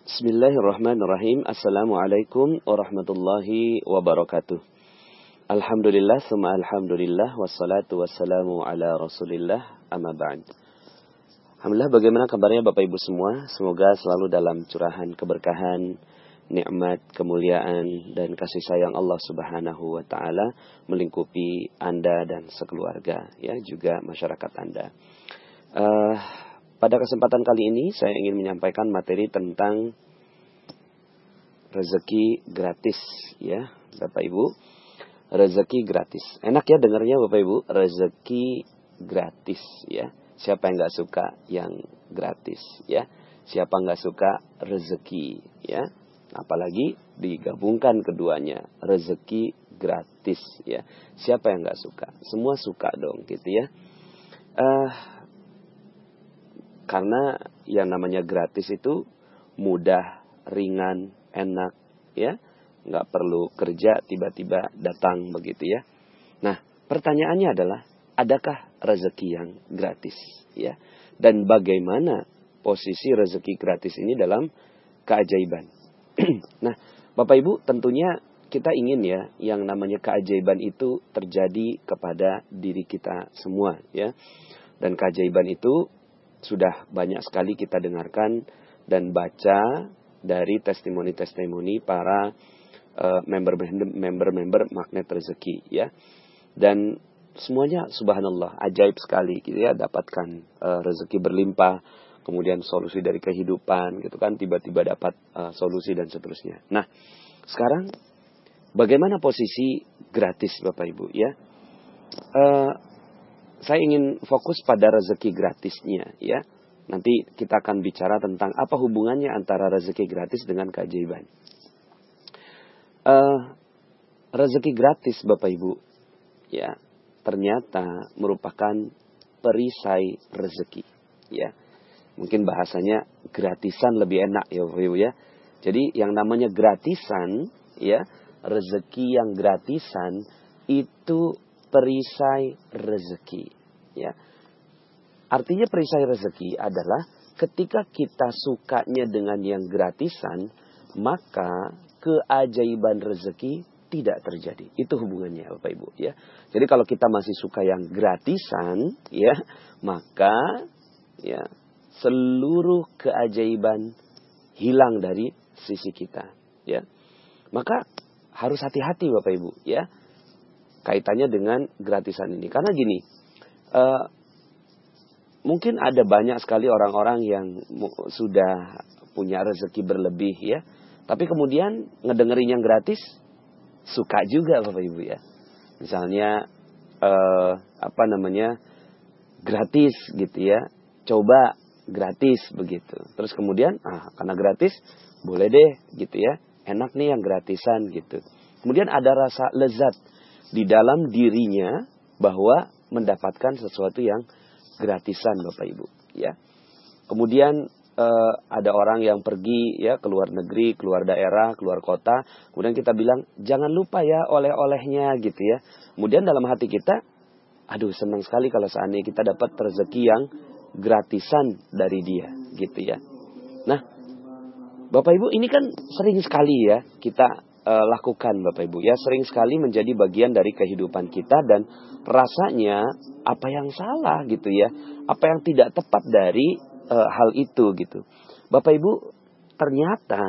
Bismillahirrahmanirrahim. Assalamualaikum warahmatullahi wabarakatuh. Alhamdulillah, summa alhamdulillah, wassalatu wassalamu ala rasulillah, amma ba'd. Alhamdulillah, bagaimana kabarnya Bapak Ibu semua? Semoga selalu dalam curahan keberkahan, nikmat, kemuliaan, dan kasih sayang Allah subhanahu wa ta'ala melingkupi Anda dan sekeluarga, ya, juga masyarakat Anda. Pada kesempatan kali ini saya ingin menyampaikan materi tentang rezeki gratis, ya Bapak Ibu. Rezeki gratis. Enak ya dengarnya Bapak Ibu, rezeki gratis, ya. Siapa yang nggak suka yang gratis, ya? Siapa nggak suka rezeki, ya? Apalagi digabungkan keduanya, rezeki gratis, ya. Siapa yang nggak suka? Semua suka dong, gitu ya. Karena yang namanya gratis itu mudah, ringan, enak, ya. Nggak perlu kerja, tiba-tiba datang begitu ya. Nah, pertanyaannya adalah, adakah rezeki yang gratis, ya? Dan bagaimana posisi rezeki gratis ini dalam keajaiban? Nah, Bapak Ibu, tentunya kita ingin ya, yang namanya keajaiban itu terjadi kepada diri kita semua, ya. Dan keajaiban itu sudah banyak sekali kita dengarkan dan baca dari testimoni-testimoni para member-member magnet rezeki, ya. Dan semuanya subhanallah ajaib sekali gitu ya, dapatkan rezeki berlimpah, kemudian solusi dari kehidupan gitu kan, tiba-tiba dapat solusi dan seterusnya. Nah, sekarang bagaimana posisi gratis Bapak Ibu, ya? Saya ingin fokus pada rezeki gratisnya, ya. Nanti kita akan bicara tentang apa hubungannya antara rezeki gratis dengan keajaiban. Rezeki gratis Bapak Ibu, ya, ternyata merupakan perisai rezeki, ya. Mungkin bahasanya gratisan lebih enak ya Bapak Ibu, ya. Jadi yang namanya gratisan, ya, rezeki yang gratisan itu perisai rezeki, ya. Artinya perisai rezeki adalah ketika kita sukanya dengan yang gratisan, maka keajaiban rezeki tidak terjadi. Itu hubungannya Bapak Ibu, ya. Jadi kalau kita masih suka yang gratisan, ya, maka ya seluruh keajaiban hilang dari sisi kita, ya. Maka harus hati-hati Bapak Ibu, ya, kaitannya dengan gratisan ini. Karena gini, mungkin ada banyak sekali orang-orang yang sudah punya rezeki berlebih, ya. Tapi kemudian ngedengerin yang gratis, suka juga Bapak Ibu, ya. Misalnya, gratis gitu ya. Coba gratis begitu. Terus kemudian, karena gratis, boleh deh gitu ya. Enak nih yang gratisan gitu. Kemudian ada rasa lezat di dalam dirinya bahwa mendapatkan sesuatu yang gratisan Bapak Ibu, ya. Kemudian ada orang yang pergi ya ke luar negeri, keluar daerah, keluar kota, kemudian kita bilang jangan lupa ya oleh-olehnya gitu ya. Kemudian dalam hati kita, aduh senang sekali kalau seandainya kita dapat rezeki yang gratisan dari dia gitu ya. Nah, Bapak Ibu, ini kan sering sekali ya kita lakukan Bapak Ibu, ya, sering sekali menjadi bagian dari kehidupan kita, dan rasanya apa yang salah gitu ya, apa yang tidak tepat dari hal itu gitu. Bapak Ibu, ternyata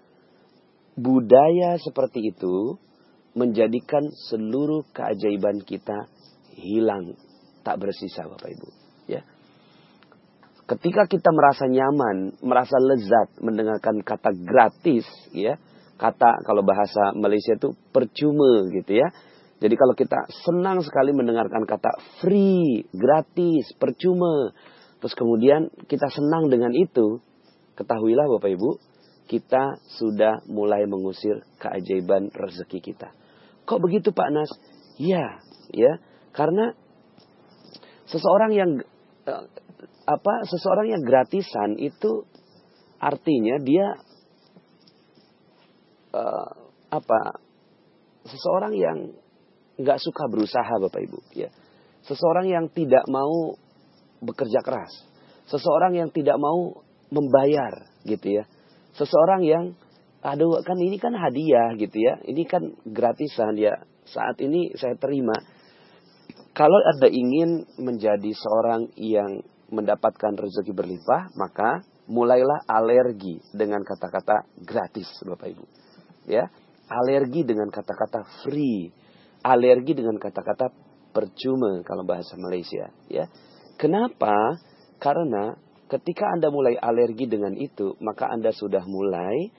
budaya seperti itu menjadikan seluruh keajaiban kita hilang, tak bersisa Bapak Ibu, ya. Ketika kita merasa nyaman, merasa lezat mendengarkan kata gratis, ya, kata kalau bahasa Malaysia itu percuma gitu ya. Jadi kalau kita senang sekali mendengarkan kata free, gratis, percuma, terus kemudian kita senang dengan itu, ketahuilah Bapak Ibu, kita sudah mulai mengusir keajaiban rezeki kita. Kok begitu Pak Nas? Ya, ya, karena seseorang yang gratisan itu artinya dia seseorang yang nggak suka berusaha Bapak Ibu, ya. Seseorang yang tidak mau bekerja keras, seseorang yang tidak mau membayar gitu ya, seseorang yang, aduh kan ini kan hadiah gitu ya, ini kan gratisan ya, saat ini saya terima. Kalau Anda ingin menjadi seorang yang mendapatkan rezeki berlimpah, maka mulailah alergi dengan kata-kata gratis, Bapak Ibu. Ya, alergi dengan kata-kata free, alergi dengan kata-kata percuma kalau bahasa Malaysia. Ya, kenapa? Karena ketika Anda mulai alergi dengan itu, maka Anda sudah mulai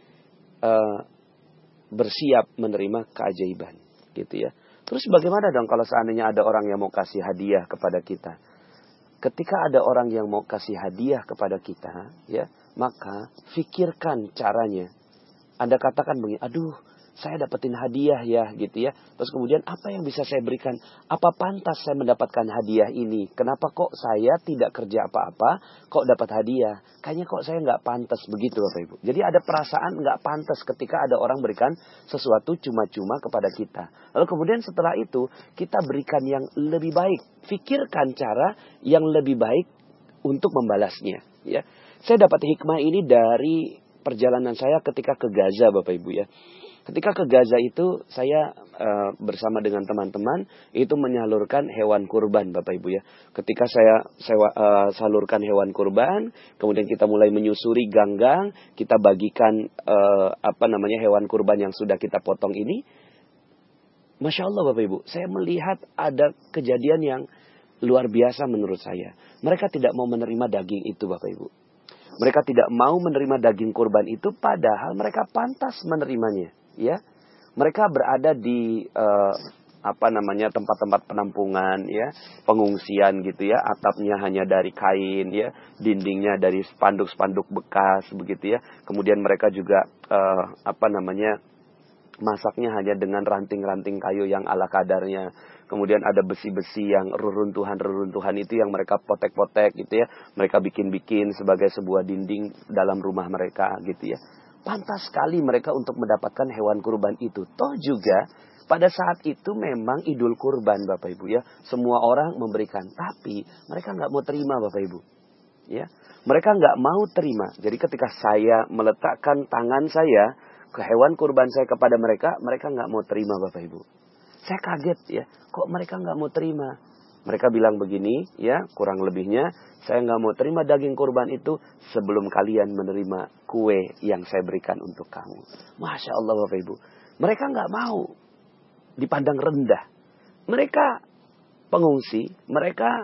bersiap menerima keajaiban, gitu ya. Terus bagaimana dong kalau seandainya ada orang yang mau kasih hadiah kepada kita? Ketika ada orang yang mau kasih hadiah kepada kita, ya, maka fikirkan caranya. Anda katakan begini, aduh, saya dapetin hadiah ya, gitu ya. Terus kemudian apa yang bisa saya berikan? Apa pantas saya mendapatkan hadiah ini? Kenapa kok saya tidak kerja apa-apa, kok dapat hadiah? Kayaknya kok saya nggak pantas begitu, Bapak Ibu. Jadi ada perasaan nggak pantas ketika ada orang berikan sesuatu cuma-cuma kepada kita. Lalu kemudian setelah itu kita berikan yang lebih baik. Fikirkan cara yang lebih baik untuk membalasnya. Ya, saya dapat hikmah ini dari perjalanan saya ketika ke Gaza, Bapak Ibu ya. Ketika ke Gaza itu saya bersama dengan teman-teman itu menyalurkan hewan kurban, Bapak Ibu ya. Ketika saya salurkan hewan kurban, kemudian kita mulai menyusuri gang-gang, kita bagikan hewan kurban yang sudah kita potong ini. Masya Allah Bapak Ibu, saya melihat ada kejadian yang luar biasa menurut saya. Mereka tidak mau menerima daging itu, Bapak Ibu. Mereka tidak mau menerima daging kurban itu, padahal mereka pantas menerimanya. Ya, mereka berada di tempat-tempat penampungan, ya, pengungsian gitu ya, atapnya hanya dari kain, ya, dindingnya dari spanduk-spanduk bekas begitu ya. Kemudian mereka juga masaknya hanya dengan ranting-ranting kayu yang ala kadarnya. Kemudian ada besi-besi yang reruntuhan itu yang mereka potek-potek gitu ya. Mereka bikin-bikin sebagai sebuah dinding dalam rumah mereka gitu ya. Pantas sekali mereka untuk mendapatkan hewan kurban itu. Toh juga pada saat itu memang idul kurban Bapak Ibu ya. Semua orang memberikan. Tapi mereka nggak mau terima Bapak Ibu. Ya, mereka nggak mau terima. Jadi ketika saya meletakkan tangan saya ke hewan kurban saya kepada mereka, mereka nggak mau terima Bapak Ibu. Saya kaget ya. Kok mereka nggak mau terima? Mereka bilang begini, ya, kurang lebihnya, saya nggak mau terima daging kurban itu sebelum kalian menerima kue yang saya berikan untuk kamu. Masya Allah Bapak Ibu. Mereka nggak mau dipandang rendah. Mereka pengungsi, mereka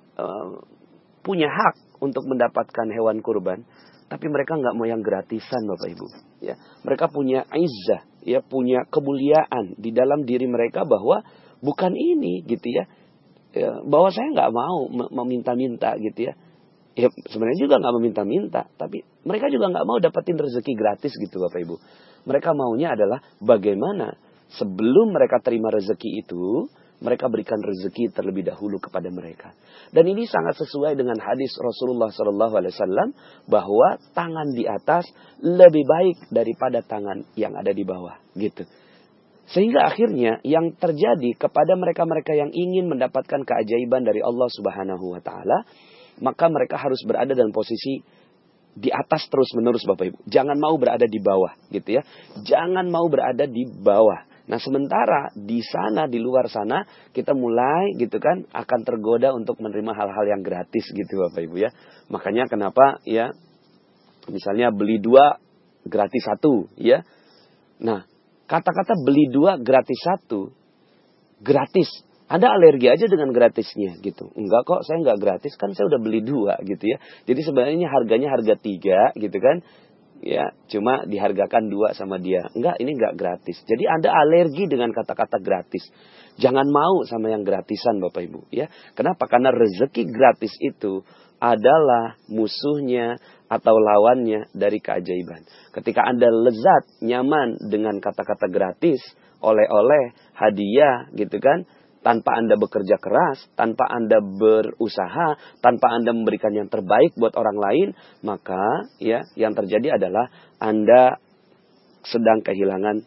punya hak untuk mendapatkan hewan kurban, tapi mereka nggak mau yang gratisan Bapak Ibu. Ya, mereka punya izzah, ya, punya kemuliaan di dalam diri mereka bahwa bukan ini, gitu ya. Ya, bahwa saya nggak mau meminta-minta gitu ya. Ya sebenarnya juga nggak meminta-minta, tapi mereka juga nggak mau dapetin rezeki gratis gitu Bapak Ibu. Mereka maunya adalah bagaimana sebelum mereka terima rezeki itu, mereka berikan rezeki terlebih dahulu kepada mereka. Dan ini sangat sesuai dengan hadis Rasulullah SAW bahwa tangan di atas lebih baik daripada tangan yang ada di bawah gitu. Sehingga akhirnya yang terjadi kepada mereka-mereka yang ingin mendapatkan keajaiban dari Allah Subhanahu wa taala, maka mereka harus berada dalam posisi di atas terus-menerus Bapak Ibu. Jangan mau berada di bawah gitu ya. Jangan mau berada di bawah. Nah, sementara di sana, di luar sana, kita mulai gitu kan akan tergoda untuk menerima hal-hal yang gratis gitu Bapak Ibu ya. Makanya kenapa ya misalnya beli 2 gratis 1 ya. Nah, kata-kata beli 2 gratis 1, gratis. Anda alergi aja dengan gratisnya gitu. Enggak kok, saya enggak gratis, kan saya udah beli 2 gitu ya. Jadi sebenarnya harganya harga 3 gitu kan. Ya, cuma dihargakan 2 sama dia. Enggak, ini enggak gratis. Jadi Anda alergi dengan kata-kata gratis. Jangan mau sama yang gratisan Bapak Ibu ya. Kenapa? Karena rezeki gratis itu adalah musuhnya atau lawannya dari keajaiban. Ketika Anda lezat, nyaman dengan kata-kata gratis, oleh-oleh, hadiah gitu kan, tanpa Anda bekerja keras, tanpa Anda berusaha, tanpa Anda memberikan yang terbaik buat orang lain, maka ya yang terjadi adalah Anda sedang kehilangan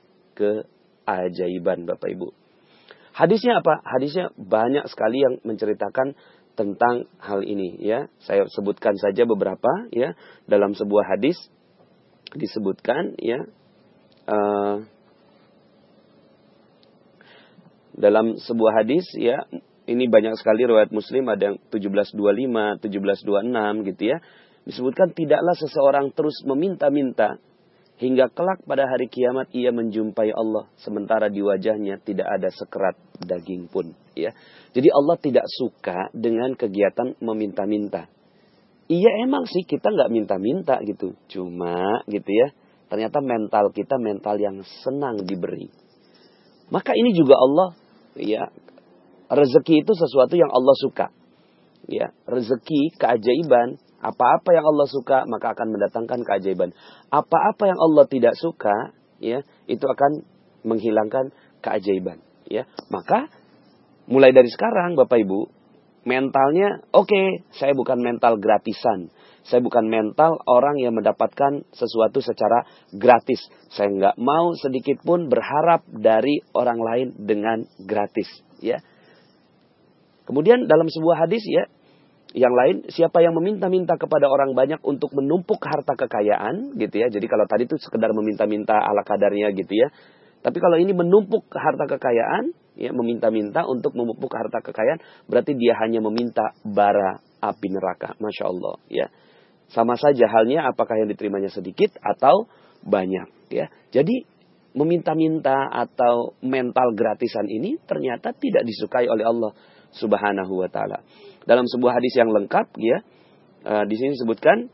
keajaiban Bapak Ibu. Hadisnya apa? Hadisnya banyak sekali yang menceritakan tentang hal ini ya. Saya sebutkan saja beberapa ya. Dalam sebuah hadis disebutkan ya dalam sebuah hadis ya, ini banyak sekali riwayat Muslim, ada yang 1725, 1726 gitu ya. Disebutkan tidaklah seseorang terus meminta-minta hingga kelak pada hari kiamat ia menjumpai Allah sementara di wajahnya tidak ada sekerat daging pun ya. Jadi Allah tidak suka dengan kegiatan meminta-minta. Iya emang sih kita nggak minta-minta gitu. Cuma gitu ya, ternyata mental kita mental yang senang diberi. Maka ini juga Allah ya, rezeki itu sesuatu yang Allah suka. Ya, rezeki, keajaiban, apa-apa yang Allah suka maka akan mendatangkan keajaiban. Apa-apa yang Allah tidak suka, ya, itu akan menghilangkan keajaiban. Ya, maka mulai dari sekarang, Bapak Ibu, mentalnya, oke, saya bukan mental gratisan. Saya bukan mental orang yang mendapatkan sesuatu secara gratis. Saya nggak mau sedikit pun berharap dari orang lain dengan gratis. Ya. Kemudian dalam sebuah hadis ya, yang lain, siapa yang meminta-minta kepada orang banyak untuk menumpuk harta kekayaan, gitu ya. Jadi kalau tadi itu sekedar meminta-minta ala kadarnya gitu ya. Tapi kalau ini menumpuk harta kekayaan, ya, meminta-minta untuk menumpuk harta kekayaan, berarti dia hanya meminta bara api neraka. Masya Allah, ya. Sama saja halnya apakah yang diterimanya sedikit atau banyak, ya. Jadi meminta-minta atau mental gratisan ini ternyata tidak disukai oleh Allah Subhanahu wa taala. Dalam sebuah hadis yang lengkap, ya, di sini disebutkan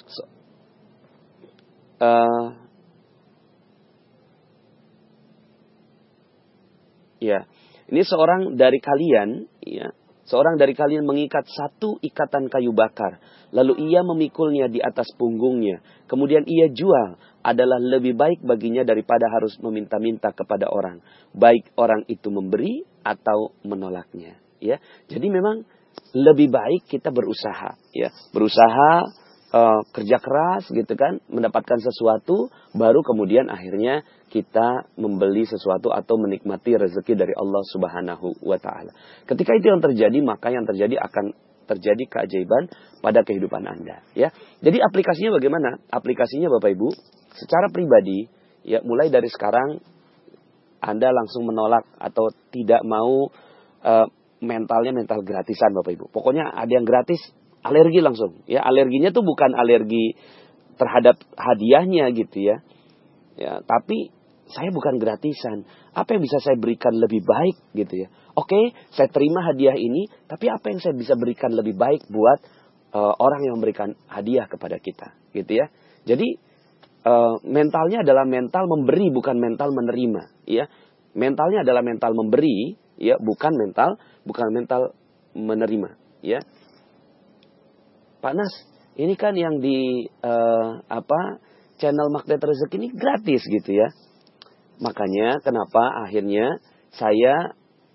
ya, ini seorang dari kalian, ya, seorang dari kalian mengikat satu ikatan kayu bakar, lalu ia memikulnya di atas punggungnya, kemudian ia jual, adalah lebih baik baginya daripada harus meminta-minta kepada orang, baik orang itu memberi atau menolaknya. Ya, jadi memang lebih baik kita berusaha, ya, berusaha kerja keras, gitu kan, mendapatkan sesuatu, baru kemudian akhirnya kita membeli sesuatu atau menikmati rezeki dari Allah Subhanahu wa taala. Ketika itu yang terjadi, maka yang terjadi akan terjadi keajaiban pada kehidupan Anda, ya. Jadi aplikasinya bagaimana? Aplikasinya Bapak Ibu, secara pribadi, ya, mulai dari sekarang Anda langsung menolak atau tidak mau mentalnya mental gratisan Bapak Ibu. Pokoknya ada yang gratis, alergi langsung. Ya, alerginya tuh bukan alergi terhadap hadiahnya gitu ya. Ya, tapi saya bukan gratisan. Apa yang bisa saya berikan lebih baik gitu ya. Oke, saya terima hadiah ini, tapi apa yang saya bisa berikan lebih baik buat orang yang memberikan hadiah kepada kita, gitu ya. Jadi mentalnya adalah mental memberi, bukan mental menerima, ya. Mentalnya adalah mental memberi, ya, bukan mental menerima, ya. Pak Nas, ini kan yang di channel Magnet Rezeki ini gratis gitu ya. Makanya kenapa akhirnya saya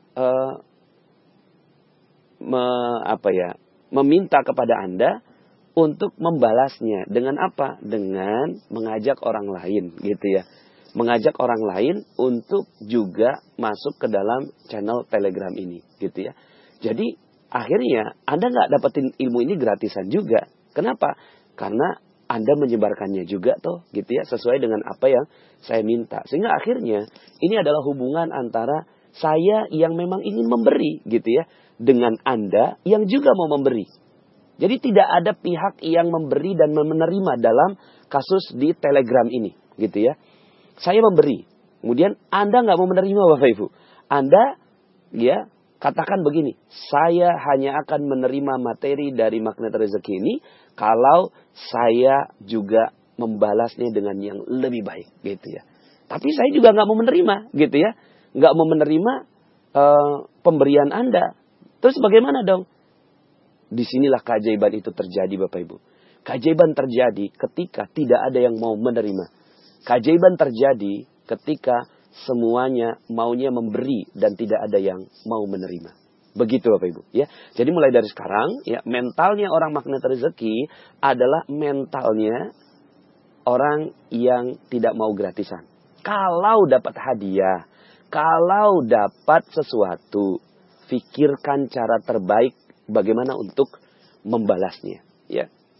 meminta kepada Anda untuk membalasnya dengan apa? Dengan mengajak orang lain gitu ya. Mengajak orang lain untuk juga masuk ke dalam channel Telegram ini gitu ya. Jadi akhirnya Anda nggak dapetin ilmu ini gratisan juga. Kenapa? Karena Anda menyebarkannya juga toh gitu ya, sesuai dengan apa yang saya minta. Sehingga akhirnya ini adalah hubungan antara saya yang memang ingin memberi gitu ya, dengan Anda yang juga mau memberi. Jadi tidak ada pihak yang memberi dan menerima dalam kasus di Telegram ini gitu ya. Saya memberi, kemudian Anda nggak mau menerima Bapak Ibu. Anda ya katakan begini, saya hanya akan menerima materi dari Magnet Rezeki ini kalau saya juga membalasnya dengan yang lebih baik gitu ya. Tapi saya juga nggak mau menerima gitu ya. Nggak mau menerima pemberian Anda. Terus bagaimana dong? Disinilah keajaiban itu terjadi Bapak Ibu. Keajaiban terjadi ketika tidak ada yang mau menerima. Keajaiban terjadi ketika semuanya maunya memberi dan tidak ada yang mau menerima. Begitu Bapak Ibu ya. Jadi mulai dari sekarang ya, mentalnya orang Magnet Rezeki adalah mentalnya orang yang tidak mau gratisan. Kalau dapat hadiah, kalau dapat sesuatu, pikirkan cara terbaik bagaimana untuk membalasnya ya.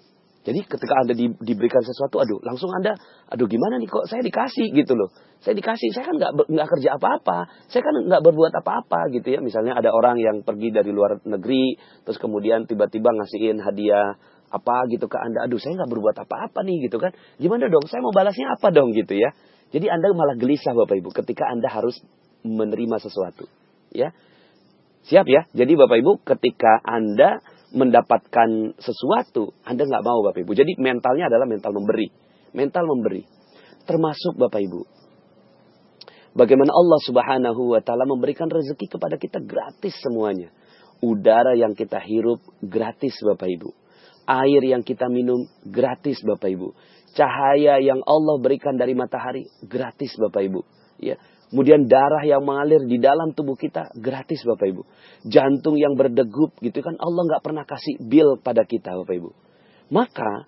Jadi ketika Anda diberikan sesuatu, langsung Anda, gimana nih kok saya dikasih gitu loh. Saya dikasih, saya kan nggak kerja apa-apa, saya kan nggak berbuat apa-apa gitu ya. Misalnya ada orang yang pergi dari luar negeri, terus kemudian tiba-tiba ngasihin hadiah apa gitu ke Anda. Saya nggak berbuat apa-apa nih gitu kan. Gimana dong, saya mau balasnya apa dong gitu ya. Jadi Anda malah gelisah Bapak Ibu ketika Anda harus menerima sesuatu. Ya, siap ya. Jadi Bapak Ibu ketika Anda mendapatkan sesuatu, Anda nggak mau Bapak Ibu. Jadi mentalnya adalah mental memberi. Mental memberi. Termasuk Bapak Ibu. Bagaimana Allah Subhanahu wa Ta'ala memberikan rezeki kepada kita gratis semuanya. Udara yang kita hirup gratis Bapak Ibu. Air yang kita minum gratis Bapak Ibu. Cahaya yang Allah berikan dari matahari gratis Bapak Ibu. Ya. Kemudian darah yang mengalir di dalam tubuh kita gratis Bapak Ibu. Jantung yang berdegup gitu kan Allah nggak pernah kasih bill pada kita Bapak Ibu. Maka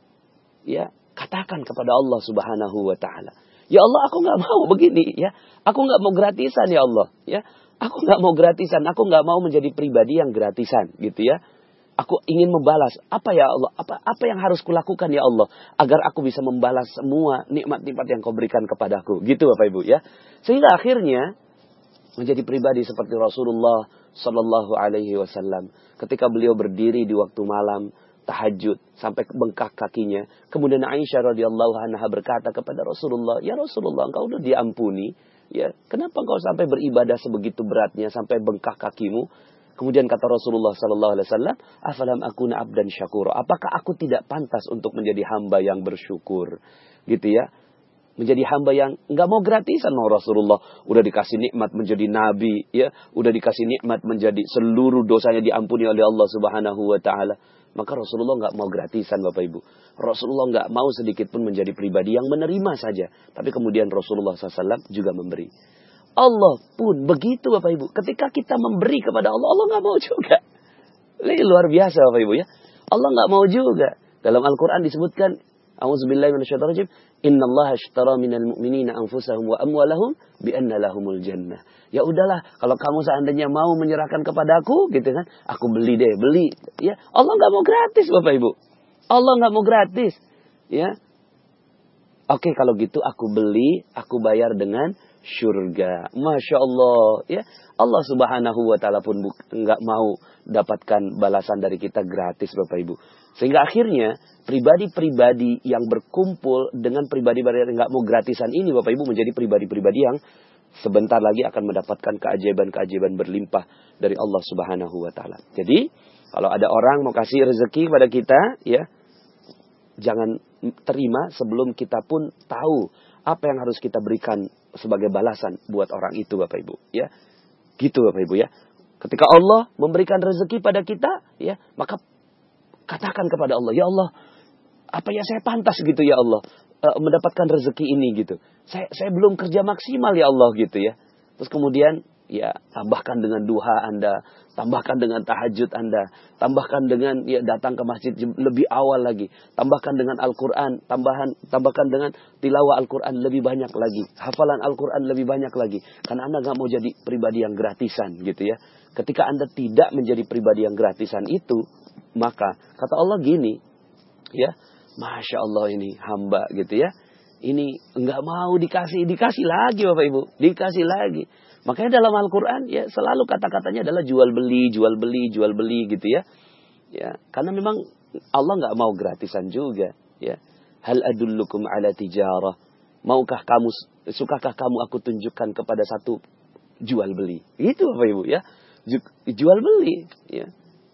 ya katakan kepada Allah Subhanahu wa Ta'ala. Ya Allah aku nggak mau begini ya. Aku nggak mau gratisan ya Allah. Ya. Aku nggak mau gratisan. Aku nggak mau menjadi pribadi yang gratisan gitu ya. Aku ingin membalas. Apa ya Allah? Apa yang harus kulakukan ya Allah? Agar aku bisa membalas semua nikmat-nikmat yang kau berikan kepadaku. Gitu Bapak Ibu ya. Sehingga akhirnya menjadi pribadi seperti Rasulullah Sallallahu Alaihi Wasallam. Ketika beliau berdiri di waktu malam tahajud sampai bengkak kakinya. Kemudian Aisyah radhiyallahu anha berkata kepada Rasulullah, ya Rasulullah engkau udah diampuni. Ya, kenapa engkau sampai beribadah sebegitu beratnya sampai bengkak kakimu? Kemudian kata Rasulullah Sallallahu Alaihi Wasallam, afalam akuna abdan syakura. Apakah aku tidak pantas untuk menjadi hamba yang bersyukur, gitu ya? Menjadi hamba yang nggak mau gratisan mau Rasulullah. Udah dikasih nikmat menjadi nabi, ya, udah dikasih nikmat menjadi seluruh dosanya diampuni oleh Allah Subhanahu Wa Taala. Maka Rasulullah nggak mau gratisan Bapak Ibu. Rasulullah nggak mau sedikit pun menjadi pribadi yang menerima saja. Tapi kemudian Rasulullah SAW juga memberi. Allah pun begitu Bapak Ibu. Ketika kita memberi kepada Allah, Allah nggak mau juga. Ini luar biasa Bapak Ibu ya. Allah nggak mau juga. Dalam Al-Quran disebutkan, A'udzubillahi minasyaitonirrajim, Innallaha ashtara minal mu'minina anfusahum wa amwalahum bi'anna lahumul jannah. Ya udahlah, kalau kamu seandainya mau menyerahkan kepadaku, gitu kan, aku beli deh, beli. Ya, Allah nggak mau gratis Bapak Ibu. Allah nggak mau gratis. Ya, oke kalau gitu aku beli, aku bayar dengan surga. Masya Allah. Ya, Allah Subhanahu wa Ta'ala pun nggak mau dapatkan balasan dari kita gratis Bapak Ibu. Sehingga akhirnya pribadi-pribadi yang berkumpul dengan pribadi-pribadi yang nggak mau gratisan ini Bapak Ibu menjadi pribadi-pribadi yang sebentar lagi akan mendapatkan keajaiban-keajaiban berlimpah dari Allah Subhanahu wa Ta'ala. Jadi kalau ada orang mau kasih rezeki pada kita, ya jangan terima sebelum kita pun tahu apa yang harus kita berikan sebagai balasan buat orang itu Bapak Ibu, ya. Gitu Bapak Ibu ya. Ketika Allah memberikan rezeki pada kita, ya, maka katakan kepada Allah, ya Allah, apa ya saya pantas gitu ya Allah mendapatkan rezeki ini gitu. Saya belum kerja maksimal ya Allah gitu ya. Terus kemudian ya tambahkan dengan duha Anda, tambahkan dengan tahajud Anda, tambahkan dengan ya datang ke masjid lebih awal lagi, tambahkan dengan Al-Qur'an, tambahkan dengan tilawah Al-Qur'an lebih banyak lagi, hafalan Al-Qur'an lebih banyak lagi. Karena Anda nggak mau jadi pribadi yang gratisan gitu ya. Ketika Anda tidak menjadi pribadi yang gratisan itu, maka kata Allah gini, ya, Masya Allah ini hamba gitu ya. Ini nggak mau dikasih lagi Bapak Ibu, dikasih lagi. Makanya dalam Al-Quran ya selalu kata-katanya adalah jual beli gitu ya. Ya, karena memang Allah nggak mau gratisan juga. Ya, hal adullukum ala tijarah. Sukakah kamu aku tunjukkan kepada satu jual beli? Itu Bapak Ibu ya, jual beli. Ya.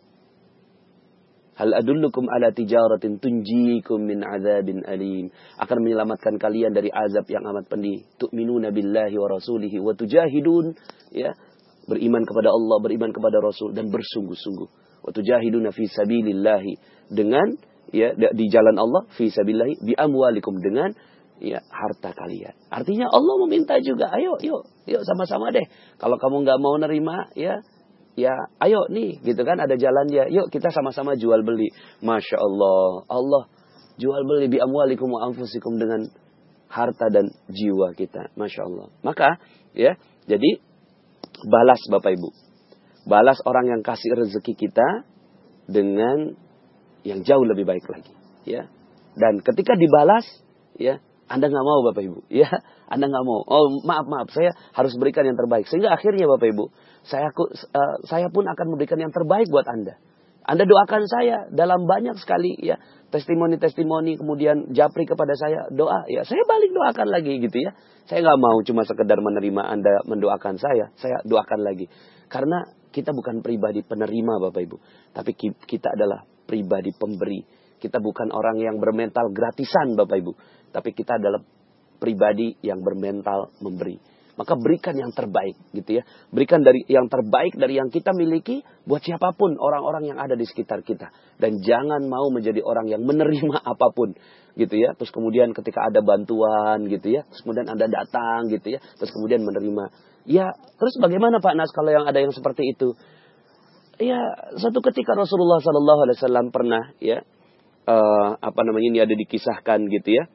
Hal adullukum ala tijaratin tunjikum min azabin alim. Akan menyelamatkan kalian dari azab yang amat pedih. Tu'minuna billahi wa rasulihi wa tujahidun. Ya, beriman kepada Allah, beriman kepada Rasul dan bersungguh-sungguh. Wa tujahiduna fi sabilillahi, dengan ya di jalan Allah, fi sabilillahi bi amwalikum, dengan ya harta kalian. Artinya Allah meminta juga, ayo yuk sama-sama deh. Kalau kamu nggak mau nerima ya ayo nih gitu kan, ada jalannya, yuk kita sama-sama jual beli. Masya Allah, Allah jual beli bi amwalikum wa anfusikum, dengan harta dan jiwa kita. Masya Allah. Maka ya, jadi balas Bapak Ibu, balas orang yang kasih rezeki kita dengan yang jauh lebih baik lagi. ya. Dan ketika dibalas, ya, Anda nggak mau Bapak Ibu, ya, Anda nggak mau. Oh maaf, saya harus berikan yang terbaik. Sehingga akhirnya Bapak Ibu, saya pun akan memberikan yang terbaik buat Anda. Anda doakan saya dalam banyak sekali ya testimoni-testimoni, kemudian japri kepada saya doa, ya saya balik doakan lagi gitu ya. Saya nggak mau cuma sekedar menerima Anda mendoakan saya doakan lagi. Karena kita bukan pribadi penerima Bapak Ibu, tapi kita adalah pribadi pemberi. Kita bukan orang yang bermental gratisan Bapak Ibu, tapi kita adalah pribadi yang bermental memberi. Maka berikan yang terbaik gitu ya. Berikan dari yang terbaik dari yang kita miliki buat siapapun orang-orang yang ada di sekitar kita. Dan jangan mau menjadi orang yang menerima apapun gitu ya. Terus kemudian ketika ada bantuan gitu ya, terus kemudian Anda datang gitu ya, terus kemudian menerima. Ya, terus bagaimana Pak Nas kalau yang ada yang seperti itu? Ya, suatu ketika Rasulullah SAW pernah ya ini ada dikisahkan gitu ya.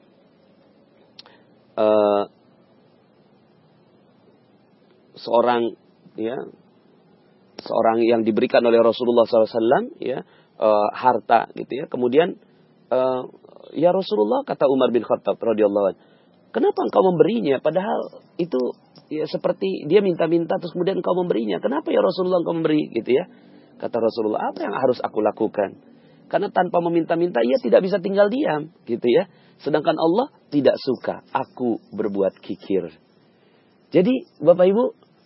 Seorang yang diberikan oleh Rasulullah SAW ya harta gitu ya. Kemudian ya Rasulullah, kata Umar bin Khattab radhiyallahu anhu, kenapa engkau memberinya? Padahal itu ya seperti dia minta-minta terus kemudian engkau memberinya. Kenapa ya Rasulullah engkau memberi gitu ya? Kata Rasulullah, apa yang harus aku lakukan? Karena tanpa meminta-minta ia tidak bisa tinggal diam gitu ya. Sedangkan Allah tidak suka aku berbuat kikir. Jadi Bapak Ibu,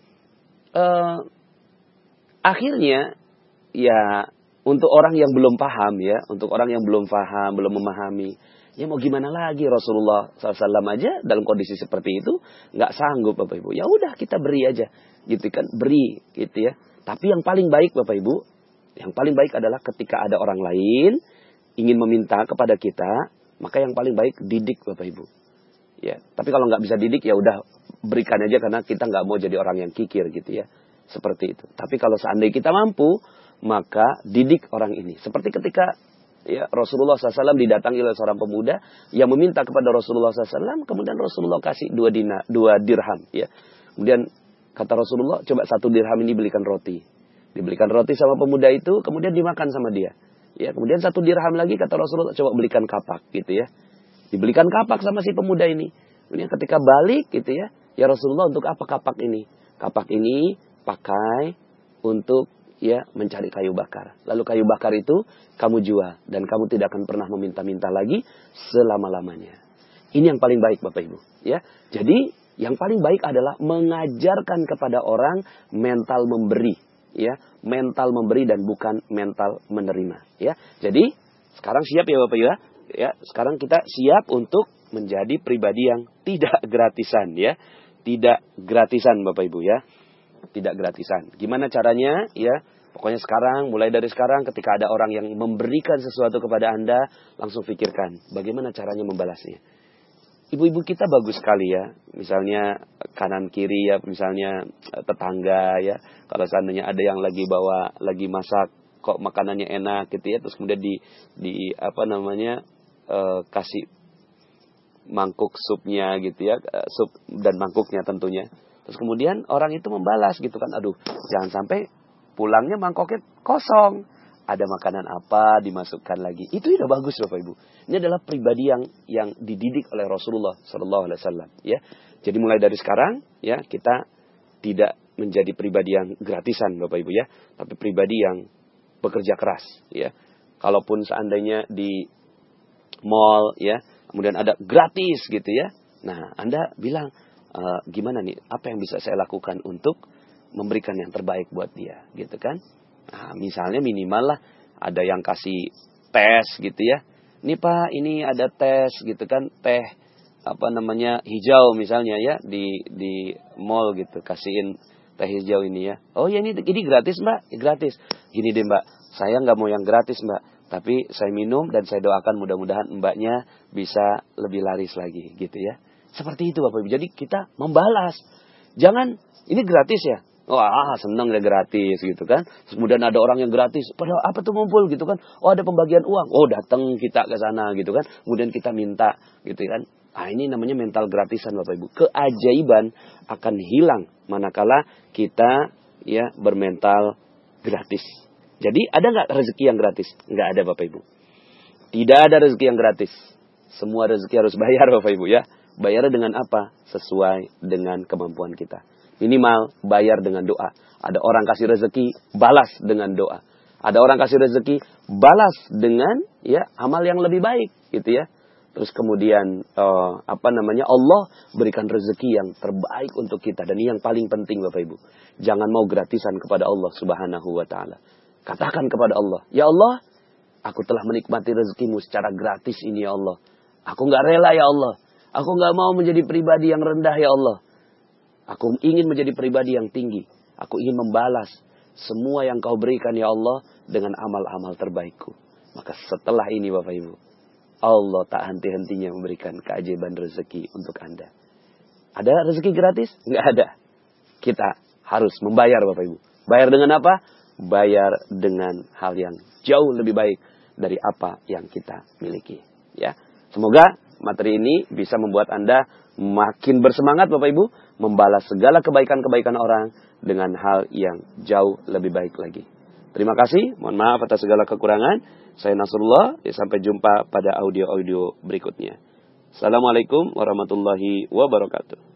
akhirnya ya untuk orang yang belum paham ya, untuk orang yang belum paham, belum memahami, ya mau gimana lagi, Rasulullah SAW aja dalam kondisi seperti itu nggak sanggup Bapak Ibu. Ya udah kita beri aja, gitu kan, beri gitu ya. Tapi yang paling baik Bapak Ibu, yang paling baik adalah ketika ada orang lain ingin meminta kepada kita, maka yang paling baik didik Bapak Ibu. Ya, tapi kalau nggak bisa didik ya udah berikan aja karena kita nggak mau jadi orang yang kikir gitu ya. Seperti itu. Tapi kalau seandainya kita mampu, maka didik orang ini. Seperti ketika ya Rasulullah SAW didatangi oleh seorang pemuda yang meminta kepada Rasulullah SAW, kemudian Rasulullah kasih 2 dirham. Ya. Kemudian kata Rasulullah, coba 1 dirham ini belikan roti. Dibelikan roti sama pemuda itu, kemudian dimakan sama dia. Ya, kemudian 1 dirham lagi kata Rasulullah, coba belikan kapak gitu ya. Dibelikan kapak sama si pemuda ini. Kemudian ketika balik gitu ya, ya Rasulullah, untuk apa kapak ini? Kapak ini pakai untuk ya mencari kayu bakar. Lalu kayu bakar itu kamu jual dan kamu tidak akan pernah meminta-minta lagi selama-lamanya. Ini yang paling baik Bapak Ibu, ya. Jadi yang paling baik adalah mengajarkan kepada orang mental memberi, ya, mental memberi dan bukan mental menerima, ya. Jadi sekarang siap ya Bapak Ibu, ya. Ya, sekarang kita siap untuk menjadi pribadi yang tidak gratisan ya. Tidak gratisan Bapak Ibu ya. Tidak gratisan. Gimana caranya ya? Pokoknya sekarang, mulai dari sekarang ketika ada orang yang memberikan sesuatu kepada Anda, langsung pikirkan bagaimana caranya membalasnya. Ibu-ibu kita bagus sekali ya. Misalnya kanan kiri ya, misalnya tetangga ya. Kalau seandainya ada yang lagi masak, kok makanannya enak gitu ya, terus kemudian kasih mangkuk supnya gitu ya, sup dan mangkuknya tentunya. Terus kemudian orang itu membalas gitu kan, aduh jangan sampai pulangnya mangkoknya kosong, ada makanan apa dimasukkan lagi. Itu udah bagus Bapak Ibu. Ini adalah pribadi yang dididik oleh Rasulullah SAW ya. Jadi mulai dari sekarang ya, kita tidak menjadi pribadi yang gratisan Bapak Ibu ya, tapi pribadi yang bekerja keras ya. Kalaupun seandainya di mall ya, kemudian ada gratis gitu ya. Nah, Anda bilang gimana nih, apa yang bisa saya lakukan untuk memberikan yang terbaik buat dia gitu kan. Nah, misalnya minimal lah ada yang kasih tes gitu ya. Ini Pak, ini ada tes gitu kan, teh hijau misalnya ya, di mall gitu, kasihin teh hijau ini ya. Oh ya, ini gratis Mbak, gratis. Gini deh Mbak, saya nggak mau yang gratis Mbak. Tapi saya minum dan saya doakan mudah-mudahan mbaknya bisa lebih laris lagi gitu ya. Seperti itu Bapak Ibu. Jadi kita membalas. Jangan, ini gratis ya. Wah senang ya gratis gitu kan. Terus kemudian ada orang yang gratis. Padahal apa tuh ngumpul gitu kan. Oh ada pembagian uang. Oh datang kita ke sana gitu kan. Kemudian kita minta gitu kan. Ah ini namanya mental gratisan Bapak Ibu. Keajaiban akan hilang manakala kita ya bermental gratis. Jadi ada nggak rezeki yang gratis? Nggak ada Bapak Ibu. Tidak ada rezeki yang gratis. Semua rezeki harus bayar Bapak Ibu ya. Bayar dengan apa? Sesuai dengan kemampuan kita. Minimal bayar dengan doa. Ada orang kasih rezeki, balas dengan doa. Ada orang kasih rezeki, balas dengan ya amal yang lebih baik, gitu ya. Terus kemudian Allah berikan rezeki yang terbaik untuk kita. Dan ini yang paling penting Bapak Ibu. Jangan mau gratisan kepada Allah Subhanahu wa taala. Katakan kepada Allah, "Ya Allah, aku telah menikmati rezekimu secara gratis ini ya Allah. Aku nggak rela ya Allah. Aku nggak mau menjadi pribadi yang rendah ya Allah. Aku ingin menjadi pribadi yang tinggi. Aku ingin membalas semua yang kau berikan ya Allah dengan amal-amal terbaikku." Maka setelah ini Bapak Ibu, Allah tak henti-hentinya memberikan keajaiban rezeki untuk Anda. Ada rezeki gratis? Nggak ada. Kita harus membayar Bapak Ibu. Bayar dengan apa? Bayar dengan hal yang jauh lebih baik dari apa yang kita miliki. Ya, semoga materi ini bisa membuat Anda makin bersemangat Bapak Ibu membalas segala kebaikan-kebaikan orang dengan hal yang jauh lebih baik lagi. Terima kasih, mohon maaf atas segala kekurangan. Saya Nasrullah, sampai jumpa pada audio-audio berikutnya. Assalamualaikum warahmatullahi wabarakatuh.